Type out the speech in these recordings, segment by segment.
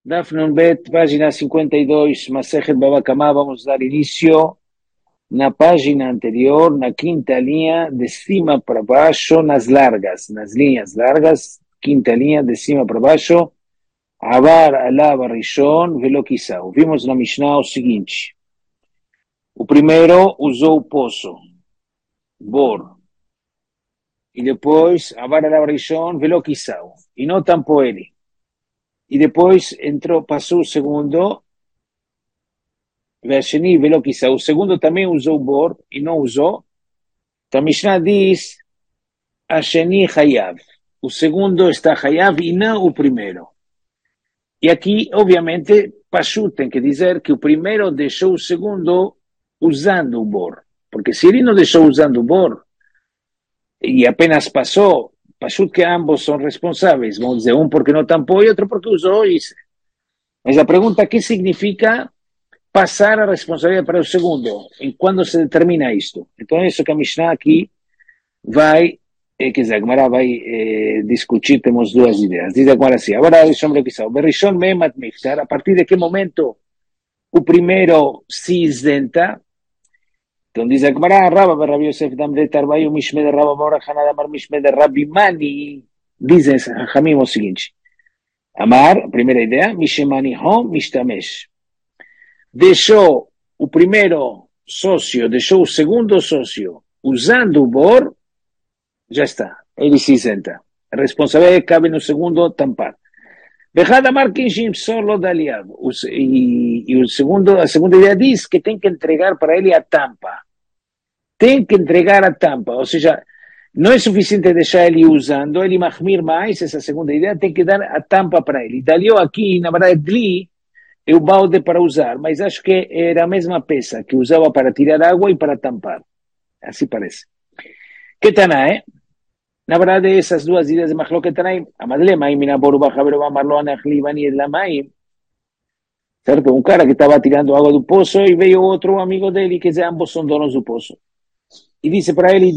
Daf Nun Bet, página 52, Masejet Baba Kamá, vamos a dar inicio na página anterior, na quinta linha, de cima para baixo, nas linhas largas, quinta linha, de cima para baixo, Avar Alava Rishon, Velo Kisau. Vimos na Mishnah o seguinte, o primeiro usou o poço, Bor, e depois Avar Alava Rishon, Velo Kisau, e não tampou ele. E depois entrou, passou o segundo, Vasheni Velo Kisau. O segundo também usou o Bor e não usou. Então a Mishnah diz, Asheni Hayav. O segundo está Hayav e não o primeiro. E aqui, obviamente, Pashu tem que dizer que o primeiro deixou o segundo usando o Bor. Porque se ele não deixou usando o Bor e apenas passou, Pashu que ambos são responsáveis. Vamos dizer, um porque não tampou e outro porque usou isso. Mas a pergunta, que significa passar a responsabilidade para o segundo? E quando se determina isto? Então é isso que a Mishnah aqui vai, quer dizer, a Gemara vai discutir, temos duas ideias. Diz agora assim, agora Rishon Lekisau, Berishon Memat Miftar, a partir de que momento o primeiro se isenta? Então diz a Gemara, Rabba Rabbi Yosef Damre Tarbayu Mishme de Rabba Bora Hanad Amar Mishme de Rabbi Mani, dizem Hamim o seguinte, Amar, a primeira ideia, Mishemani Hom Mishtamesh, deixou o primeiro sócio, deixou o segundo sócio usando o Bor, já está, ele se isenta. A responsabilidade cabe no segundo tampar. Bechad Amar Kinshim solo daliab. E o segundo, a segunda ideia diz que tem que entregar para ele a tampa. Tem que entregar a tampa, ou seja, não é suficiente deixar ele usando, ele mahmir mais, essa segunda ideia, tem que dar a tampa para ele. Daliou aqui, na verdade, Dli, é o balde para usar, mas acho que era a mesma peça que usava para tirar água e para tampar. Assim parece. Que Tanae? Na verdade, essas duas ideias de Mahloket Tanaim, Amadle Maim, Minaboru, Bajaberu, Bamarlo, Anachlibani, Lamaim, certo? Um cara que estava tirando água do poço e veio outro amigo dele, que ambos são donos do poço. E disse para ele,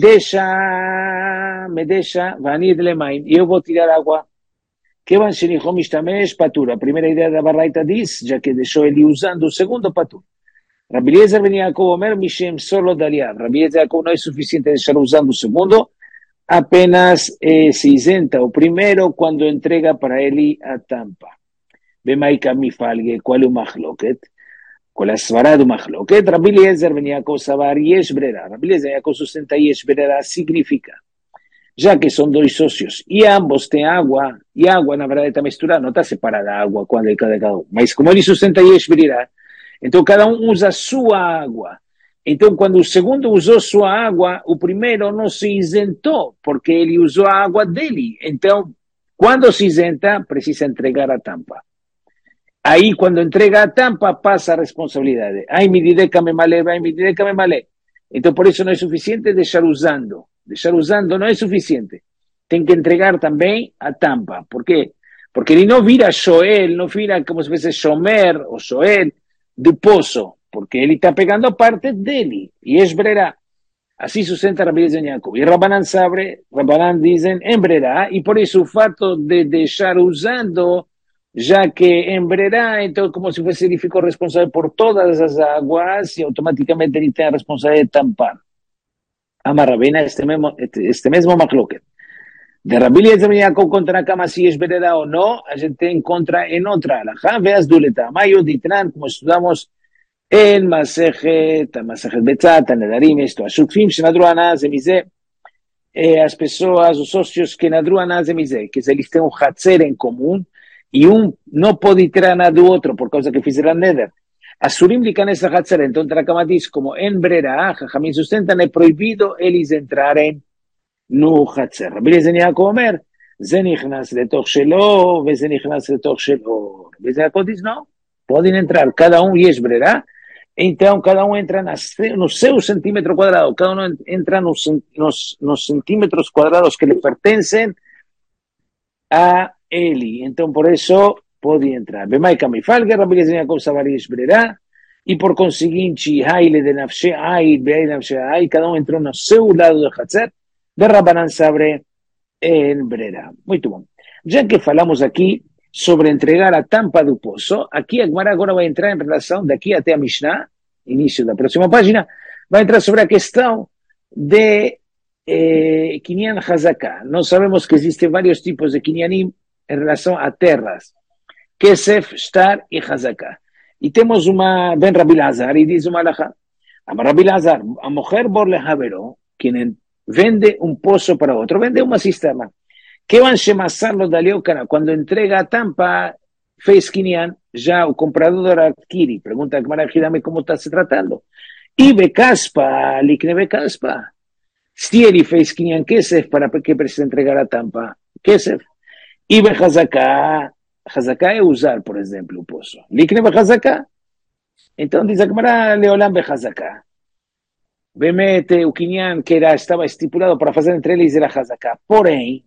me deixa, Vanir Lemaim, e eu vou tirar água. Kevan Shenichom Ishtamesh Patur. A primeira ideia da Baraita diz, já que deixou ele usando o segundo Patur. Rabbi Eliezer ben Yaakov Omer Mishem solo daliav. Rabbi Eliezer Yaakov não é suficiente deixar usando o segundo, apenas se isenta o primeiro quando entrega para ele a tampa. Bemaika mifalge, qual é o machloket? Qual é a svara do machloket? Rabbi Eliezer ben Yaakov Savar yesh brera. Rabbi Eliezer Yaakov sustenta yesh brera significa, já que são dois sócios e ambos têm água, e a água na verdade está misturada, não está separada a água quando é cada um, mas como ele sustenta yesh brera, então cada um usa sua água. Então quando o segundo usou sua água, o primeiro não se isentou, porque ele usou a água dele. Então, quando se isenta, precisa entregar a tampa. Aí, quando entrega a tampa, passa a responsabilidade. Ai, me direca me malé, ai, me direca me malé. Então, por isso não é suficiente deixar usando. Deixar usando não é suficiente. Tem que entregar também a tampa. Por quê? Porque ele não vira Shoel, não vira como se fosse Shomer ou Shoel do poço, porque ele está pegando a parte dele, e esbrerá. Assim sustenta Rabbi Eliezer ben Yaakov. E Rabbanan sabe, Rabbanan dizem embrerá, e por isso o fato de deixar usando, já que embrerá, então como se fosse ele ficou responsável por todas as águas, e automaticamente ele tem a responsabilidade de tampar. Amarrabena este mesmo machloket. De Rabbi Eliezer ben Yaakov contra Kama si esbrerá ou não, a gente encontra em outra alajá, veas duleta, maio ditran, como estudamos en Masejet Betzat, Nedarim, esto, Ashukfim, Shenadru Anaz, Emize, as pessoas, os sócios que Nadru Anaz, Emize, que eles têm um Hatzer em comum, e um não pode tirar nada do outro, por causa que fizeram Neder. Asurim likan essa Hatzer, então Trakama diz, como en Brera, Jajamim sustentan, é proibido eles entrarem no Hatzer. Rabbi Eliezer ben Yaakov Omer, זה נכנס לתוך שלו, וזה נכנס לתוך שלו. וזה הכל diz, não, podem entrar, cada um, יש ברירה, então cada um entra no seu centímetro quadrado, cada um entra nos centímetros quadrados que lhe pertencem a ele, então por isso pode entrar. Bemaika mifalge, Rabbi Eliezer ben Yaakov Savar yesh bרירה, e por conseguinte, haile de nafshe ai, beai nafshe ai, cada um entrou no seu lado do Hatzer, de Rabbanan sabre en Brera. Muito bom. Já que falamos aqui sobre entregar a tampa do poço. Aqui a Gemara agora vai entrar em relação, daqui até a Mishnah, início da próxima página, vai entrar sobre a questão de Kinyan Hazaká. Nós sabemos que existem vários tipos de Kinyanim em relação a terras, Kesef, Shtar e Hazaká. E temos uma, vem Rabi Lazar e diz uma alahá. Rabi Lazar, a mulher bor lehavero, quem vende um poço para outro, vende uma cisterna. Que van a dali ao cara. Quando entrega a tampa, fez Kinyan, já o comprador adquire. Pergunta a Gemara, como está se tratando. E Becaspa, Likne Becaspa. Se ele fez Kinyan Kesef, para que precisa entregar a tampa? Kesef. E Bechazaká, Hazaká é usar, por exemplo, o poço. Likne Bechazaká. Então diz a Gemara, Leolam Bechazaká. Bemete o Kinyan que estava estipulado para fazer entre eles era Hazaká. Porém,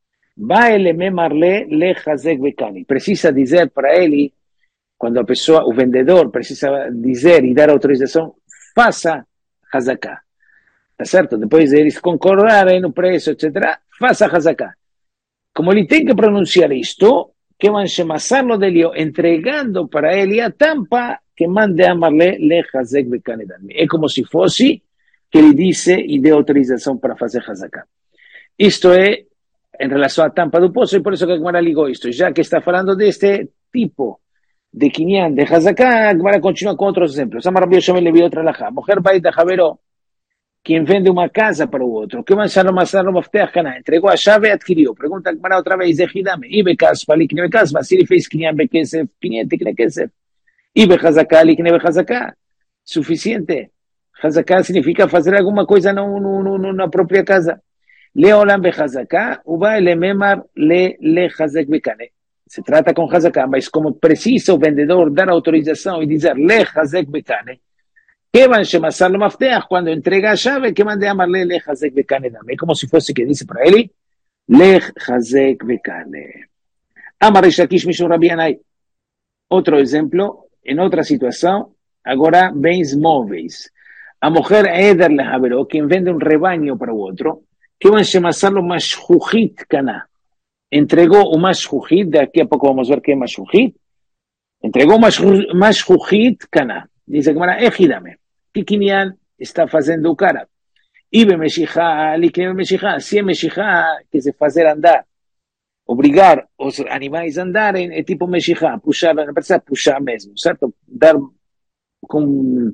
precisa dizer para ele, quando a pessoa, o vendedor, precisa dizer e dar autorização, faça Hazaká. Tá certo? Depois eles concordarem no preço, etc., faça Hazaká. Como ele tem que pronunciar isto, que van chamarlo dele, entregando para ele a tampa que mande amarle le Hazek Bekane. É como se fosse que ele disse e dê autorização para fazer Hazaká. Isto é em relação à tampa do poço, e por isso que a Gemara ligou isto. Já que está falando deste tipo de Kinyan, de Hazaká, a Gemara continua com outros exemplos. Amar Rabbi Yoshua le outra alahá. Mulher vai da Javeró, quem vende uma casa para o outro, que vai chamar o Mafteach Caná, entregou a chave e adquiriu. Pergunta a Gemara outra vez, Zehidame, e Bekaspa, Likne Bekaspa, se ele fez Kinyan Bekesef, Kinyan Tikne Kesef, e Bechazaká, Likne Bechazaká, suficiente. Hazaká significa fazer alguma coisa na própria casa. Leolam Bechazaká, uba ele memar le Hazek Bekane. Se trata com Hazaká, mas como precisa o vendedor dar autorização e dizer le Hazek Bekane, que van a no mafteach quando entrega a chave, que mande amarle le Hazek Bekane dame, como se fosse que disse para ele, le Hazek Bekane. Amar Shakish Mishum Rabi Yanai. Outro exemplo, em outra situação, agora bens móveis. A mulher Eder Lehavero, quem vende um rebanho para o outro, que van a chamarlo Mashjuhit Caná. Entregou o Mashjuhit, daqui a pouco vamos ver que é Mashjuhit. Entregou o Mashjuhit Caná. Diz a Gemara, Ejidame. Que Kinyan está fazendo o cara? Ibe Meshihá, Likne Meshihá. Se é Meshihá, que se fazer andar, obrigar os animais a andarem, é tipo Meshihá, puxar, não precisa puxar mesmo, certo? Dar com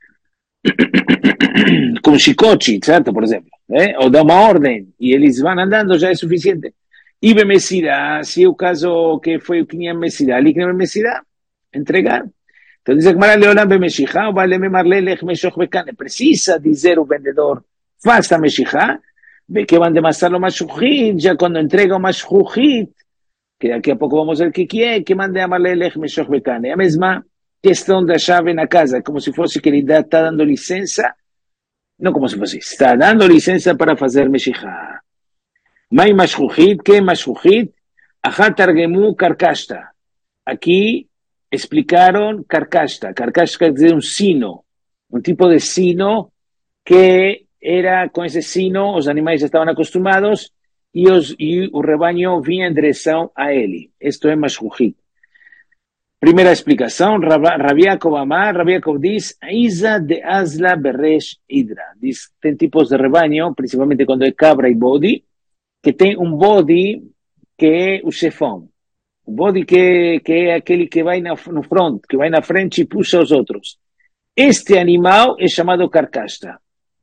chicote, certo? Por exemplo. Ou dar uma ordem, e eles vão andando, já é suficiente. Ibe Messirá, se é o caso que foi o Kinyan Messirá, Likne Messirá, entregar. Então diz a Gemara, Leolam Bemeshihá, ou vale memarle lech meshoch bekane. Precisa dizer o vendedor, faça Meshihá, que van demasarlo Mashjuhit, já quando entrega o Mashjuhit, que daqui a pouco vamos ver o que é, que mande amarle lech meshoch bekane. A mesma questão da chave na casa, como se fosse que ele está dando licença, não como se fosse, está dando licença para fazer Meshihá. Mai Mashjuhit, que é Mashjuhit? Achat targemu karkashta. Aqui explicaram carcasta. Carcasta quer dizer um sino, um tipo de sino que era, com esse sino, os animais já estavam acostumados e o rebanho vinha em direção a ele. Isto é Mashjuhit. Primeira explicação, Rabi Yaakov Amar, Rabi Yaakov diz, Isa de Asla Beresh Hidra. Diz, tem tipos de rebanho, principalmente quando é cabra e bode, que tem um bode que é o chefão. O bode que é aquele que vai no front, que vai na frente e puxa os outros. Este animal é chamado carcasta.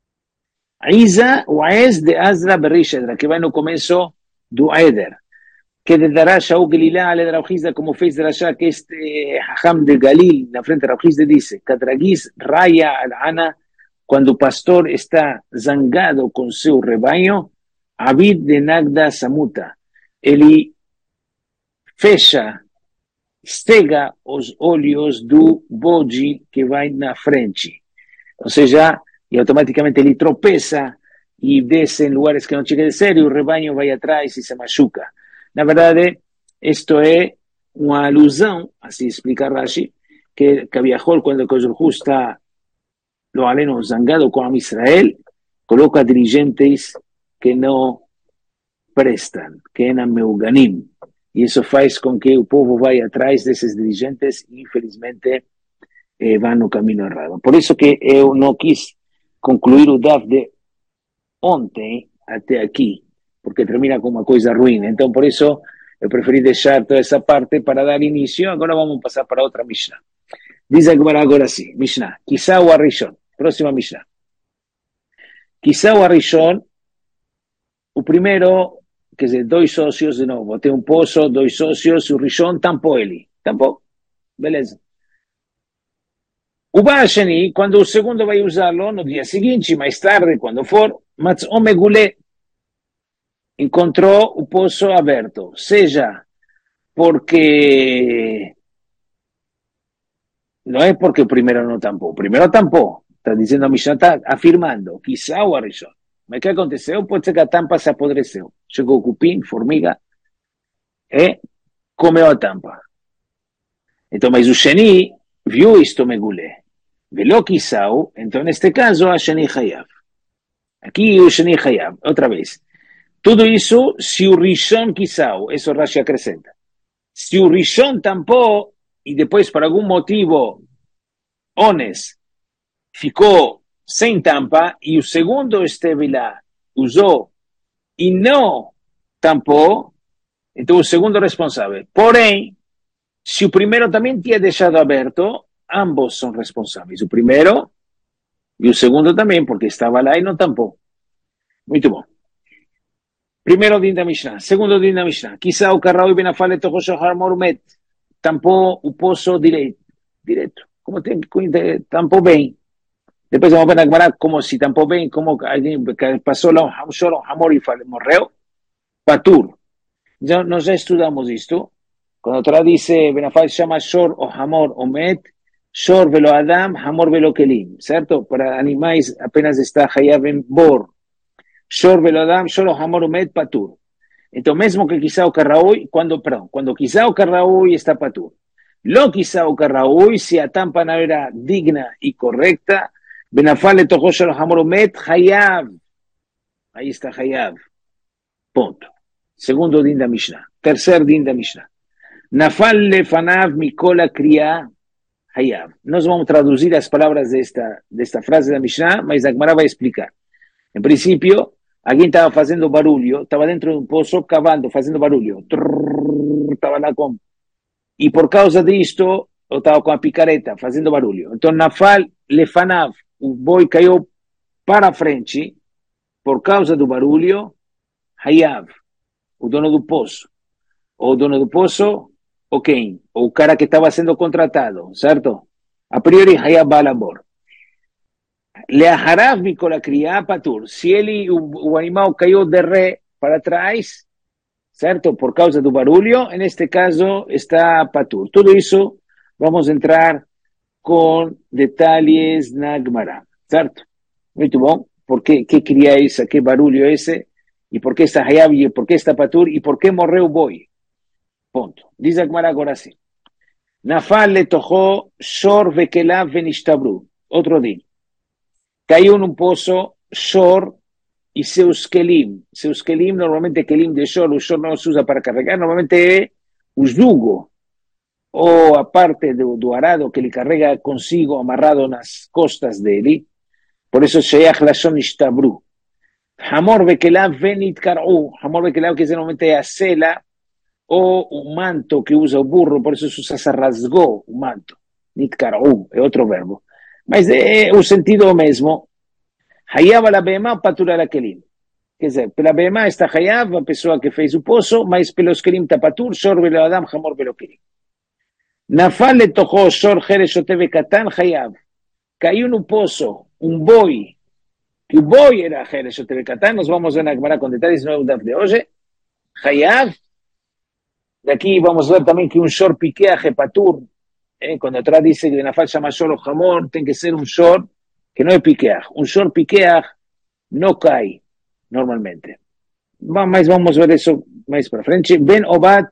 Isa, o Aes de Asra Berishedra, que vai no começo do Eder, que de dará Shaul Gelilá ale Raujizda, como fez Drashá, que este Hacham de Galil, na frente de Raujizda, dice, Kadragiz raya al-ana, quando o pastor está zangado com seu rebanho, Abid de Nagda Samuta, ele fecha, estega os olhos do bode que vai na frente. Ou seja, e automaticamente ele tropeça e desce em lugares que não tinha que descer e o rebanho vai atrás e se machuca. Na verdade, isto é uma alusão, assim explica Rashi, que Kaviahol, quando o Koshulhu está, lo aleno, zangado com Israel, coloca dirigentes que não prestam, que eram meuganim. e isso faz com que o povo vá atrás desses dirigentes e, infelizmente, vá no caminho errado. Por isso que eu não quis concluir o DAF de ontem até aqui, porque termina com uma coisa ruim. Então, por isso, eu preferi deixar toda essa parte para dar início. Agora vamos passar para outra Mishnah. Diz agora sim, Mishnah. Quizá o Arishon. Próxima Mishnah. Quizá o Arishon, o primeiro, quer dizer, dois sócios de novo. Tem um poço, dois sócios, o Rishon tampou ele. Tampou. Beleza. O Bashani, quando o segundo vai usá-lo, no dia seguinte, mais tarde, quando for, mas o Megulé encontrou o poço aberto. Seja porque... Não é porque o primeiro não tampou. O primeiro tampou. Está dizendo a Mishnah, está afirmando. Quizá o Arishon. Mas o que aconteceu? Pode ser que a tampa se apodreceu. Chegou o cupim, formiga, e comeu a tampa. Então, mas o Sheni viu isto Megulé. Veló quizá, então neste caso, a Sheni Hayav. Aqui o Sheni Hayav. Outra vez. Tudo isso, se o Rishon quizá, isso Rashi acrescenta. Se o Rishon tampou, e depois, por algum motivo, Ones ficou sem tampa, e o segundo esteve lá, usou, e não tampou, então o segundo responsável. Porém, se o primeiro também tinha deixado aberto, ambos são responsáveis. O primeiro e o segundo também, porque estava lá e não tampou. Muito bom. Primeiro din da Mishnah. Segundo din da Mishnah. Quizá o Carraui Benafale Tojoshah Harmorumet tampou o poço direto. Como tem que tampou bem. Depois vamos ver na Gemara como se tampou bem, como alguém passou lá um Hamor e morreu. Patur. Nós já estudamos isto. Quando a Torá diz, Benafal chama Shor o Hamor o Met, Shor velo Adam, Hamor velo Kelim. Certo? Para animais apenas está Hayav en Bor. Shor velo Adam, Shor o Hamor o Met, Patur. Então, mesmo que quizá o Carraúi, quando quizá o Carraúi está Patur. Lo quizá o Carraúi, se a tampa não era digna e correcta, Benafal le tocó Shor o Hamor o Met, Hayav. Aí está Hayav. Ponto. Segundo din da Mishnah. Terceiro din da Mishnah. Nafal lefanav mikola kriya hayav. Nós vamos traduzir as palavras desta frase da Mishnah, mas a Gemara vai explicar. Em princípio, alguém estava fazendo barulho, estava dentro de um poço cavando, fazendo barulho. Estava lá com... E por causa disto, eu estava com a picareta, fazendo barulho. Então, nafal lefanav, o boi caiu para a frente, por causa do barulho, hayav, o dono do poço. O dono do poço, ou quem? O cara que estava sendo contratado, certo? A priori, Hayav Balabor. Leaharav Mikola Kriya Patur. Se ele, o animal caiu de ré para trás, certo? Por causa do barulho, neste caso está Patur. Tudo isso vamos entrar com detalhes na Gemara, certo? Muito bom. Por que cria isso? Que barulho é esse? E por que está Hayav? E por que está Patur? E por que morreu o boi? Ponto. Diz a Gemara agora sim. Nafal le tojó shor vekelav venishtabru. Outro dia. Caiu num poço shor e seus kelim. Seus kelim, normalmente kelim de shor, o shor não se usa para carregar, normalmente é o jugo, ou a parte do arado que ele carrega consigo amarrado nas costas dele. Por isso, sheyach lashon ishtabru. Hamor vekelav venitkar'u. Hamor vekelav, que normalmente é a cela, ou o manto que usa o burro, por isso se rasgou o manto. Nitkar'u, é outro verbo. Mas é o sentido mesmo. Hayav ala behemá, patur ala kelim. Quer dizer, pela behemá está Hayav, a pessoa que fez o poço, mas pelos kelim está patur, shor velo adam, hamor velo kelim. Nafal le tochó shor jeresh oteve katan, Hayav. Caiu no poço um boi, que o boi era jeresh oteve katan, nós vamos ver na Gemara com detalhes, não é o DAF de hoje. Hayav. Daqui vamos ver também que um shor piqueach é patur. Quando a Torá diz que na faixa chama shor o hamor, tem que ser um shor que não é piqueach. Um shor piqueach não cai, normalmente. Mas vamos ver isso mais para frente. Ben Obat,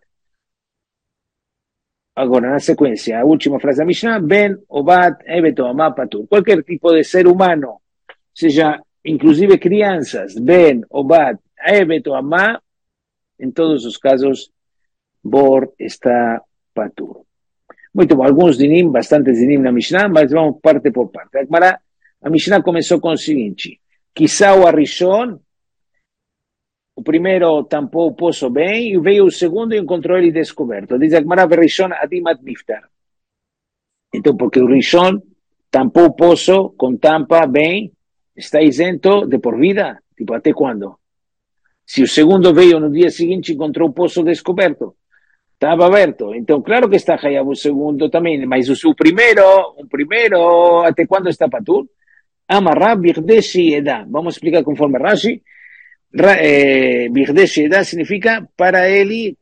agora na sequência, a última frase da Mishnah, Ben Obat ebeto amá patur. Qualquer tipo de ser humano, seja inclusive crianças, Ben Obat ebeto amá, em todos os casos, Bor está patur. Muito bom, alguns dinim, bastantes dinim na Mishnah, mas vamos parte por parte. A Mishnah começou com o seguinte: Quizá o Arishon, o primeiro tampou o poço bem, e veio o segundo e encontrou ele descoberto. Diz a Gemara, Rishon adimat niftar. Então, porque o Rishon tampou o poço com tampa bem, está isento de por vida? Tipo, até quando? Se o segundo veio no dia seguinte e encontrou o poço descoberto, estava aberto. Então, claro que está Hayav o segundo também, mas o primeiro, até quando está patur? Amarra birdeshi edá. Vamos explicar conforme Rashi. Birdeshi edá significa para ele.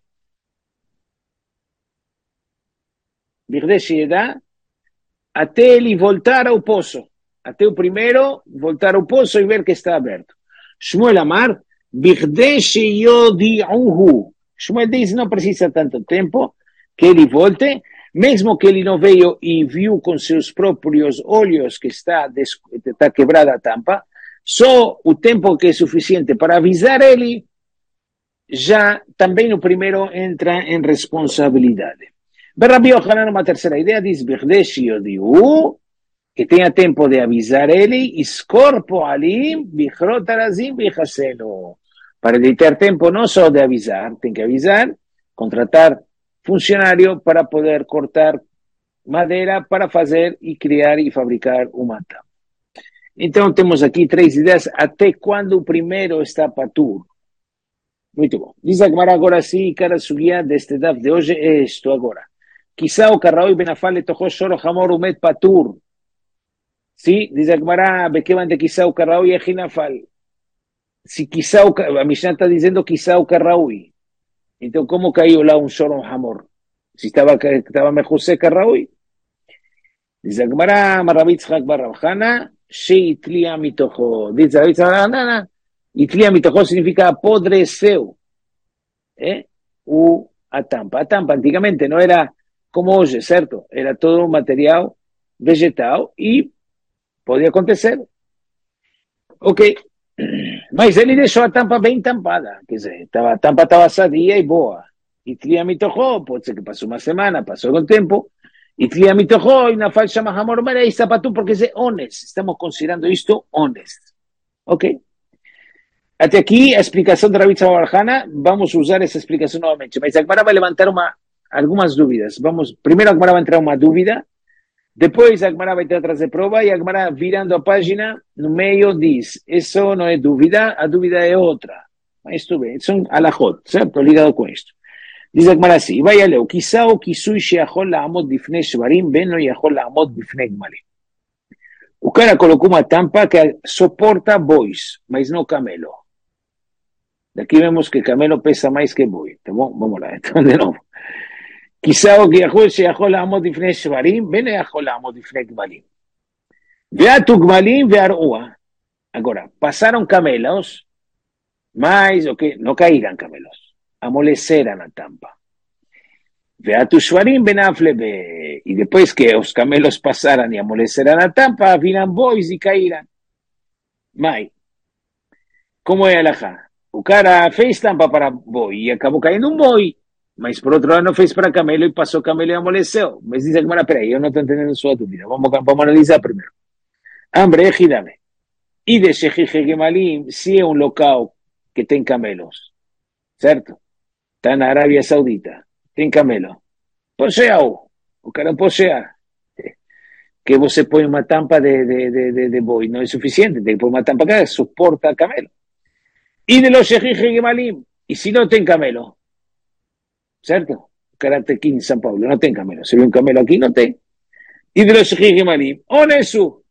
Birdeshi edá, até ele voltar ao poço. Até o primeiro voltar ao poço e ver que está aberto. Shmuel Amar, birdeshi yodi'uhu. Shmuel diz, não precisa tanto tempo que ele volte, mesmo que ele não veio e viu com seus próprios olhos que está quebrada a tampa, só o tempo que é suficiente para avisar ele, já também o primeiro entra em responsabilidade. Rabbi Yochanan, uma terceira ideia, diz, que tenha tempo de avisar ele, Iscorpo alim, bichrot arazim, bichaseno. Para ele ter tempo não só de avisar, tem que avisar, contratar funcionário para poder cortar madeira para fazer e criar e fabricar uma tampa. Então temos aqui três ideias, até quando o primeiro está patur. Muito bom. Diz a Gemara agora sim, cara sugia deste daf de hoje é isto agora. Quizá o carraui benafal letochó shoro hamor umet patur. Sim, diz a Gemara, bekevan de quizá o carraui é hinafal. Se quizá a Mishnah está dizendo quizá o carraui. Então, como caiu lá um shoro hamor? Se estava mejusé carraui? Diz a Gemara, Marravitz Hak Barrabhana, sheitlia mitocho. Diz a Gemara, itlia mitocho significa apodreceu. A tampa. A tampa antigamente não era como hoje, certo? Era todo material vegetal e podia acontecer. Ok. Mas ele deixou a tampa bem tampada. Quer dizer, a tampa estava sadia e boa. E tlia mitocho, pode ser que passou uma semana, passou algum tempo. E tlia mitocho, e na falsa mahamor, mas aí sapatu porque é honest. Estamos considerando isto honest. Ok? Até aqui a explicação da Rabbi Tzavor, vamos usar essa explicação novamente. Mas a Gemara vai levantar algumas dúvidas. Primeiro a Gemara vai entrar uma dúvida. Depois a Gemara vai trazer prova e a Gemara, virando a página, no meio diz, isso não é dúvida, a dúvida é outra. Mas tudo bem, são alahot, certo? Ligado com isto. Diz a Gemara assim, vai a ler, Kisá o kisui sheachol la'amod bifnei shvarim, ben no yachol la'amod bifnei gmalim. O cara colocou uma tampa que suporta bois, mas não camelo. Daqui vemos que camelo pesa mais que boi, tá bom? Vamos lá, então de novo. Quizá o que יכול לעמוד לפני שברים, בין יכול לעמוד לפני גמלים. ועטו גמלים והרעוה. Agora, passaram camelos, mas não caíram camelos, amoleceram a tampa. Veatu shvarim benaflebe. E depois que os camelos passaram e amoleceram a tampa, viram bois e caíram. Mas, como é a alahá? O cara fez tampa para boi e acabou caindo um boi. Mas, por outro lado, não fez para camelo e passou camelo e amoleceu. Mas diz a Gemara, peraí, eu não estou entendendo sua dúvida. Vamos analisar primeiro. Ambre, ejidame. E de Shechich Gemalim, se é um local que tem camelos, certo? Está na Arábia Saudita, tem camelo. Poseia-o. O cara poseia. Que você põe uma tampa de boi, não é suficiente. Tem que pôr uma tampa que suporta camelo. E de los Shechich Gemalim. E se não tem camelo? Certo? O cara está aqui em São Paulo, não tem camelo. Se vê um camelo aqui, não tem. E de los Shechich Gemalim. Onesu.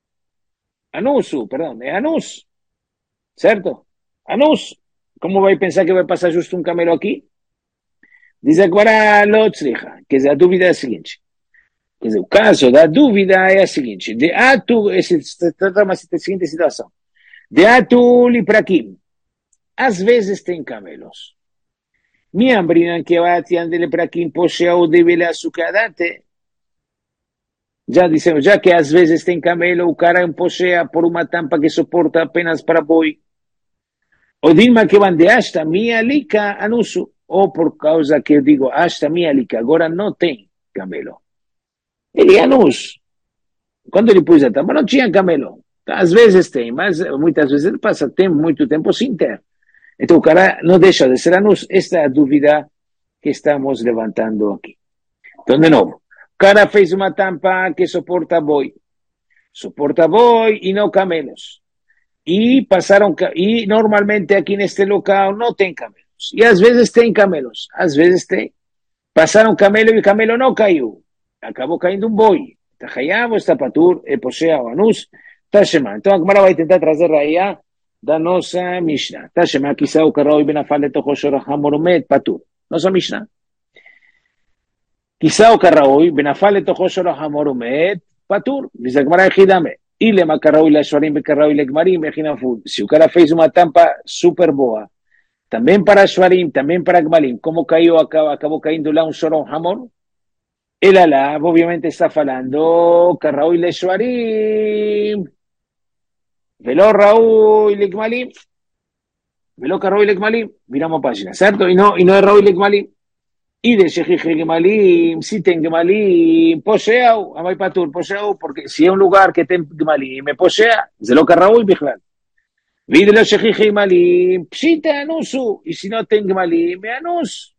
Anusu, perdão, é anus. Certo? Anus. Como vai pensar que vai passar justo um camelo aqui? Diz agora Lotzricha. Quer dizer, a dúvida é a seguinte. Quer dizer, o caso da dúvida é a seguinte. De atu, trata uma seguinte situação. De atu liprakim. Às vezes tem camelos. Miambrinan que batian de liprakim posheu deve açucarate. Já dissemos, já que às vezes tem camelo, o cara empocheia por uma tampa que suporta apenas para boi. O Dilma que bandeasta, minha lica anuso. ou por causa que eu digo, hasta minha ali, que agora não tem camelo. Ele anus. Quando ele pôs a tampa, não tinha camelo. Às vezes tem, mas muitas vezes ele passa muito tempo sem ter. Então o cara não deixa de ser anus. Esta é a dúvida que estamos levantando aqui. Então, de novo, o cara fez uma tampa que suporta boi e não camelos. E normalmente aqui neste local não tem camelos. E às vezes tem camelos, às vezes tem. Passaram camelo e o camelo não caiu. Acabou caindo um boi. Está Hayab, está Patur, Posea o Anus, está Shema. Então a Gemara vai tentar trazer Raya da nossa Mishnah. Está Shema, quizá o Karraoi Benafal Letocho Shorach Hamoromet, Patur. Nossa Mishnah. Quizá o Karraoi Benafal Letocho Shorach Hamoromet, Patur. Diz a Gemara Ejidame. Ilema Karraoi Lashwarim Bekarraoi Legmarim, Ejinafud. Se o cara fez uma tampa super boa, também para Shwarim, também para Gmalim, como caiu, acabou caindo lá um Shoron Hamor, el alá, obviamente está falando, Karraoi le Shwarim, velo Raúl le Gmalim, velo Karraoi le Gmalim, miramos página, ¿cierto? Y no es Raúl le Gmalim. Y de Shejije Gmalim, si ten Gmalim, poseau, amay patur, poseau, porque si es un lugar que ten Gmalim, me posea, se lo Karraoi, bijlal. Videlo Shejije Gmalim, pshita anusu, y si no ten Gmalim, me anus.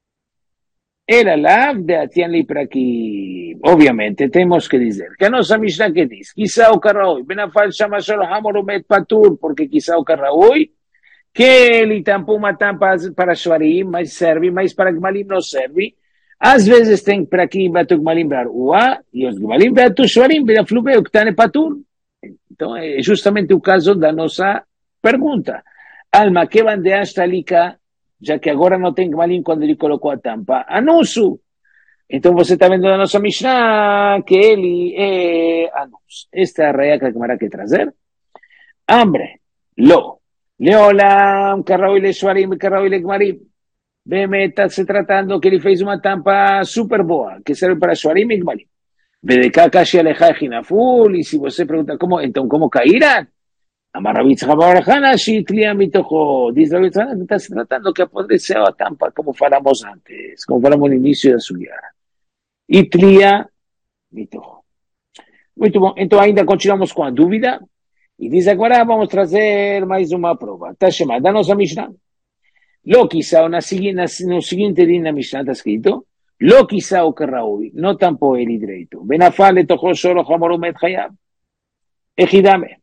Era la de Atian Lipraki. Obviamente, tenemos que decir que no sa Mishnah que dice, quizá o Karraoi, Benafal Shama Shol Hamoromet Patur, porque quizá o Karraoi, que ele tampou uma tampa para Shvarim, mas serve, mas para Gmalim não serve. Às vezes tem para aqui, Batu Gmalim para Ua, e os Gmalim Batu Shvarim, para Flubeu, que está no Patur. Então, é justamente o caso da nossa pergunta. Alma, que bandeaste ali cá, já que agora não tem Gmalim quando ele colocou a tampa? Anuso. Então você está vendo na nossa Mishnah que ele é anus. Esta é a reia que a Gemara quer trazer. Hambre. Lo. Leolam, Karraoi le Shwarim, Karraoi le Gmarim. Bem, está se tratando que ele fez uma tampa super boa, que serve para Shwarim e Gmarim. Vedeká kashi aleja ejinaful, e se você pergunta como, então como cairá? Amarravitz Habarajana, Shitlia Mitojo. Diz Rabbi Tzana que está se tratando que apodreceu a tampa, como falamos antes, como falamos no início da sugya. Itlia Mitojo. Muito bom, então ainda continuamos com a dúvida. E diz agora, vamos trazer mais uma prova. Está chamada a nossa Mishnah. Lo quizá, no seguinte dia na Mishnah está escrito, lo quizá o Karraoi, não tampou ele direito. Benafal etocho shoro hamorumet hayab. Ejidame.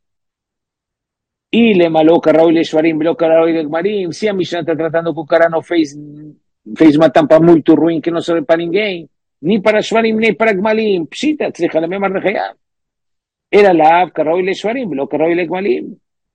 E le malou Karraoi le Shvarim, lo Karraoi le Gmarim. Se a Mishnah está tratando que o cara não fez uma tampa muito ruim que não serve para ninguém, nem para Shvarim, nem para Gmalim. Pshita, tzricha le memar hayab. Era Laav, Karraoi le Shvarim, lo Karraoi le Gmalim.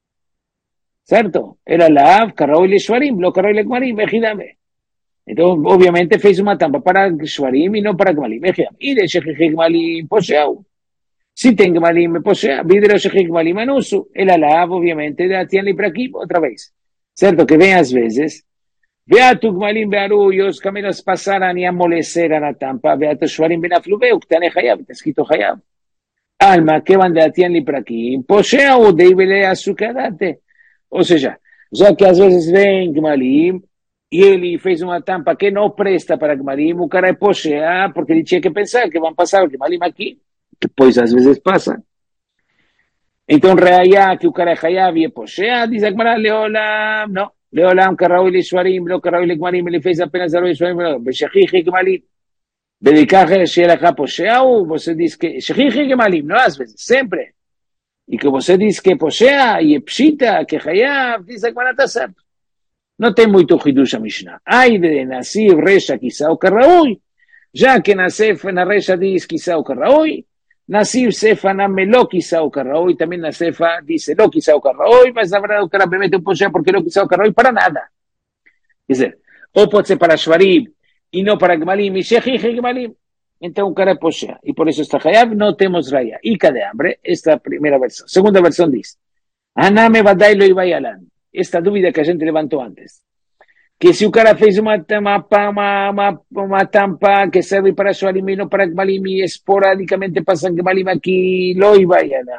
¿Cierto? Era Laav, Karraoi le Shvarim, lo Karraoi le Gmalim, ejidame. Entonces, obviamente, fez uma tampa para Shvarim y no para Gmalim, ejidame. Y de Shejej Gmalim, poseau. Si ten Gmalim, me posea. Videro Shejej Gmalim, anuso. Era Laav, obviamente, de Atian Lipraki, otra vez. ¿Cierto? Que ven às vezes. Vea tu Gmalim bearu, y os camelos pasaran y amolecerán a tampa. Vea tu Shvarim benaflubeu, que tane Hayab, está escrito Hayab. Alma, que van de Atian Lipraki, posea o deibele açucarate. Ou seja, já que às vezes vem Gmalim e ele fez uma tampa que não presta para Gmalim, o cara é posea porque ele tinha que pensar que vão passar o Gmalim aqui, que depois às vezes passa. Então, reaya que o cara é Hayav e é posea, diz a Gemara, Leolam, não. Leolam, Karraoi le Shvarim, lo Karraoi le Gmalim, ele fez apenas Karraoi le Shvarim, Beshachich Gmalim. Dedicar se era posea, ou você diz que Shechich Gmalim, não às vezes, sempre. E que você diz que posea e é pshita, que Hayav, diz a Gemara está certo. Não tem muito hidush a Mishnah. Ai de Nasif, Resha, quizá o Karraoi, já que Nasif, na Resha diz quizá o Karraoi, Nasif, Sefa, na Melo, quizá o Karraoi, também na Sefa diz lo, quizá o Karraoi, mas na verdade o cara mete um posea porque lo, quizá o Karraoi, para nada. Quer dizer, ou pode ser para Shvarim, e não para Gmalim, e Shechich Gmalim. Então o cara é posea, e por isso está Hayav, não temos raya. E cadê hambre? Esta é a primeira versão. Segunda versão diz, Aname vadai lo ibayalan. Esta dúvida que a gente levantou antes. Que se o cara fez uma tampa que serve para Shvarim e não para Gmalim, e esporadicamente passa Gmalim aqui, lo ibayalan.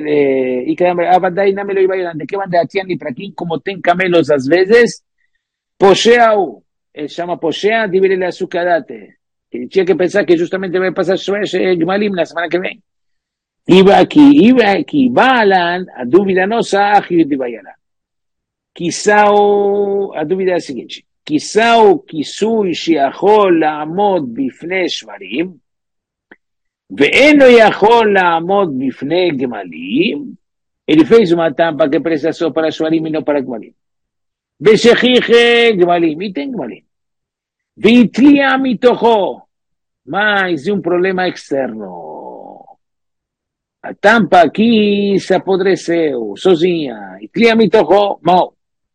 E cadê hambre? Vadai name lo ibayalan. De que van de Atian y para aquí, como tem camelos às vezes, Poseau, él se llama Posea, divide la azucarate. Que tiene que pensar que justamente va a pasar Gmalim la semana que viene. Iba aquí, Balan, a dúvida nosa, ágil de Bayala. Quizá a dúvida es la siguiente. Quizá כיסוי שיכול לעמוד בפני שברים, ואינו יכול לעמוד בפני גמלים, ele fez uma tampa que presta só para שברים e não para גמלים. ושכיחי גמלים, e tem גמלים. והתליע מתוכו, mas um problema externo. A tampa aqui se apodreceu, sozinha. התליע מתוכו, mal.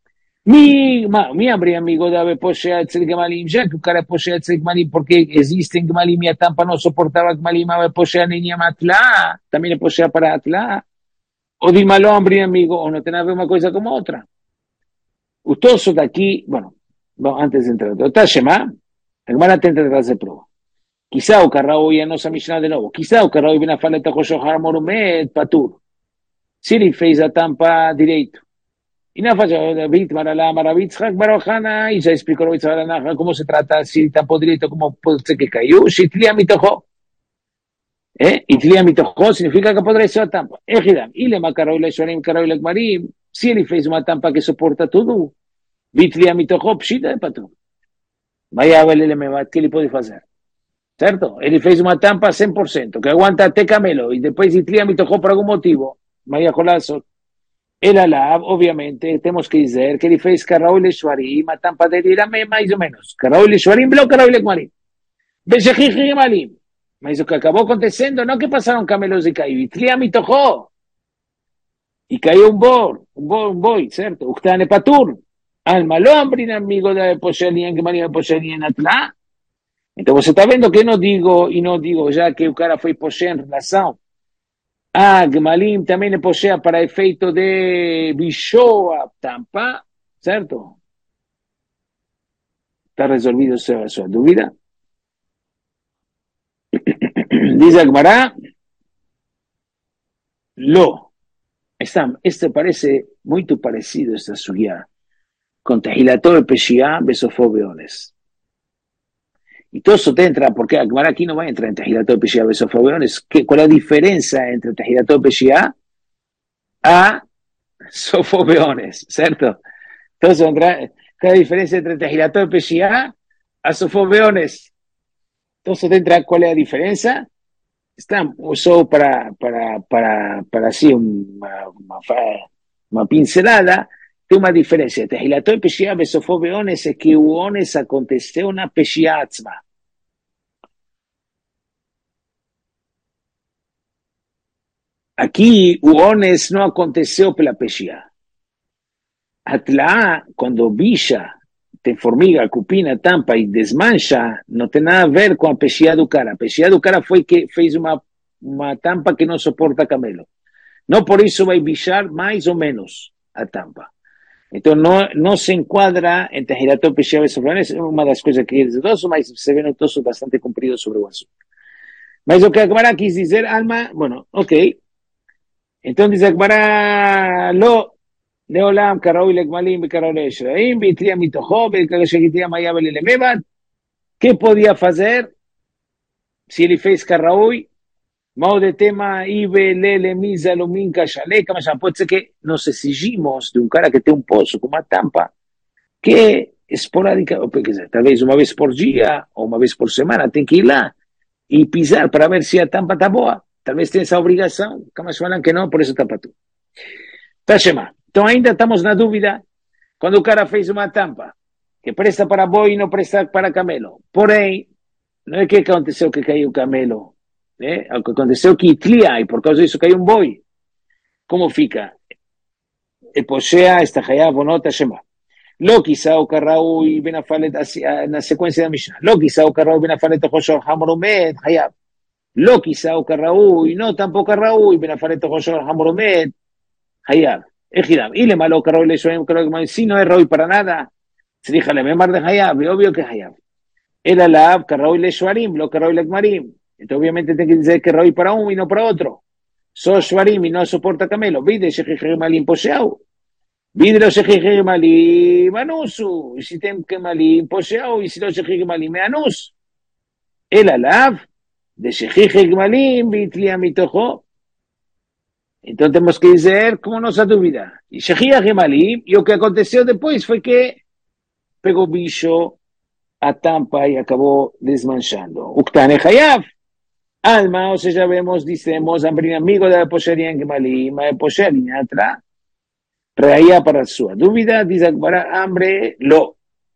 Mi abre amigo deve posseere el Gmalim, já que o cara posseere el Gmalim porque existe Gmalim e a tampa não suportava Gmalim, mas posseere nem Atlá, também é posseere para Atlá. O de malo abre amigo, ou não tem a ver uma coisa com outra. O toso daqui, bueno, antes de entrar, está Shema, a Gemara tenta trazer prova. Quizá o Carrao ia nossa Mishnah de novo, quizá o Carrao vem a falar de Joshohar Morumet, Patur. Se ele fez a tampa direito, y no falla, David, Maralá, Maravitzhak, Barojana, y ya explicó cómo se trata, si está podrido, cómo puede ser que cayó, si tlia mitojo. Y tlia mitojo significa que podría ser la tampa. Ejidam, y le macaroy le shorim, caroy le marim, si él fez una tampa que soporta todo, vitlia mitojo, pshita de patrón. Vaya a verle ¿qué le puede hacer? ¿Cierto? Él fez una tampa 100%, que aguanta te camelo, y después si tlia mitojo por algún motivo, vaya colazo. El alab, obviamente, tenemos que decir que ele fez Carraul e Shvarim, a tampa dele era mais ou menos. Carraul e Shvarim, bloco Carraul e Gmalim. Beshechich e Gmalim. Mas o que acabou acontecendo, não que passaram camelos e caiu. Itlia mitojo. E caiu um boi, certo? O que está no patur. Alma, lo ambrin amigo da Poshelin, en Gmalim, Poshelin en Atlá. Então você está vendo que eu não digo já que o cara foi Poshe em relação. Gmalim também é possea para efeito de Bishoa tampa, certo? Está resolvido a sua dúvida? Diz a Gemara, este parece muito parecido, esta suya, con Tehilató de Peshiá, Besofobeones. Y todo eso te entra, porque Gemara aquí no va a entrar en Tehilató de Peshiá, Besofobeones. ¿Cuál es la diferencia entre Tehilató de Peshiá a Sofobeones? ¿Cierto? Entonces, ¿cuál es la diferencia entre Tehilató de Peshiá a Sofobeones? Entonces, te entra, ¿cuál es la diferencia? Está usó para así una pincelada. Tem uma diferença. Tehilató e Peshiá Besofobeones é que o ones aconteceu na Peshiá atzma. Aqui o ones não aconteceu pela Peshiá. Atlá, quando bicha, tem formiga, cupina, tampa e desmancha, não tem nada a ver com a Peshiá do cara. A Peshiá do cara foi que fez uma tampa que não suporta camelo. Não por isso vai bichar mais ou menos a tampa. Então, não se enquadra em Tehilató Peshiá Besofobeones, é uma das coisas que eles dois, mas se vê no toso bastante comprido sobre o assunto. Mas o que a Gemara quis dizer, Alma, bueno, ok. Então diz a Gemara, lo, Leolam, Karaui Legmalim, Karaui Eshraim, Bitria Mitojo, Bekagashekitria Mayabel Elemebat. Que podia fazer se ele fez Karaui? Mal de tema, Ibe, Lele, Misa, Luminca, Chaleca, mas pode ser que nos exigimos de um cara que tem um poço com uma tampa, que esporádica, ou quer dizer, talvez uma vez por dia, ou uma vez por semana, tem que ir lá e pisar para ver se a tampa está boa. Talvez tenha essa obrigação, mas falam que não, por isso tapa tudo. Tá, Shema. Então ainda estamos na dúvida, quando o cara fez uma tampa, que presta para boi e não presta para camelo. Porém, não é que aconteceu que caiu o camelo, o que aconteceu que itlia, e por causa disso caiu um boi. Como fica? E posea esta hayav ou não, tá, Shema. Lo quizá o Carraui ben afalet na sequência da Mishnah. Lo quizá o Carraui ben afalet Joshua Hamoromet hayav. Lo quizá o Carraui, no tampoco Carraui ben afalet Joshua Hamoromet hayav. Ejidam. Y le malo Carraui le suena que si no es Raui para nada. Se dijo le memar de hayav, obvio que hayav. El alab Carraui le Shuarim, lo Carraui le Gmarim. Entonces obviamente tiene que decir que Raui para uno y no para otro. So Shuarim y no soporta camelo. Vide se Malim poseau. Vidro shechich gemalim, anusu. Y si tem gemalim, poseao, y si lo shechich gemalim, anus. El alav, de shechich gemalim, vitlia mitojo. Entonces tenemos que decir cómo nos dúvida. Y shechich gemalim, y lo que aconteció después fue que pegó bicho a tampa y acabó desmanchando. Uktane hayav. Alma, o sea, ya vemos, decimos, amigo de la posería en gemalim, la posería atrás. Traía para su dúvida, dice para hambre, lo.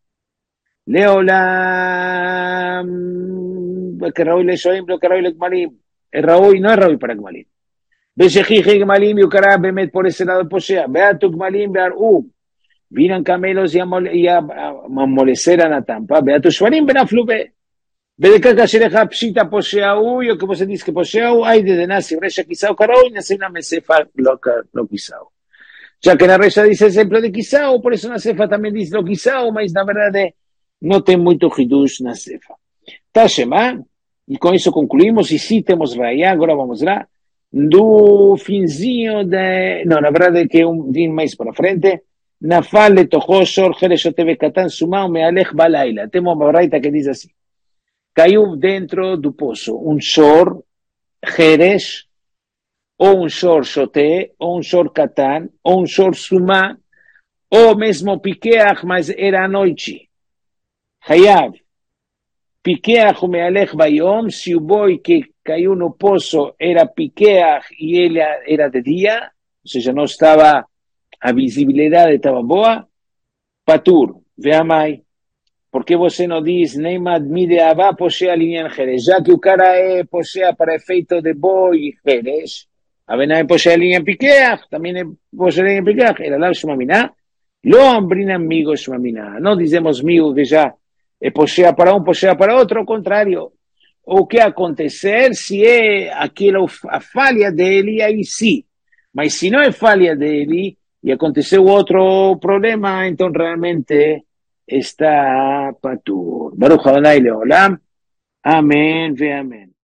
Leolam, que Raúl le shoim, lo que Raúl le Gmalim. El Raúl no es Raúl para Gmalim. Beshejije Gmalim, Yukara, Bemet por ese lado posea. Vea tu Gmalim, vean, vinan camelos y a amolecer a Natampa. Vea tu Shvarim, ven a flube. Ve de caca shereja pshita posea, o como se dice que posea, hay de nasi, resha quizá, Caraúl, nace una mesefa, lo quizá. Ya que la Resha dice el ejemplo de Kisao, por eso na Sefa también dice lo Kisao, mas na verdade no tem muito Hidush na Sefa. Tashema, e com isso concluímos, e sim temos Raya, agora vamos lá, do finzinho de... Não, na verdade é que é din mais para frente, Nafal letocho shor jereshoteve katan sumau mealech balaila. Temos uma braita que diz assim, caiu dentro do poço um shor, jeresh, o un shor shoté, o un shor katán, o un shor sumá, o mesmo piqueach, mas era noite. Hayav, piqueach o mealech bayom, se o boi que caiu no poço era piqueach e ele era de dia, ou seja, não estava, a visibilidade estava boa, patur, veamai, porque você não diz, nem madmide avá posea linha jerez, já que o cara é posea para efeito de boi e jerez, Abenay posee línea en piqueach, también posee línea en piqueach, el alab shumamina, lo hambrina amigo shumamina, no dizemos amigo que ya posea para un, posea para otro, ao contrário, o que acontecer se é aquilo a falha dele, aí sim, mas se não é falha dele e aconteceu outro problema, então realmente está patur. Baruch Adonai Leolam, amém ve amém.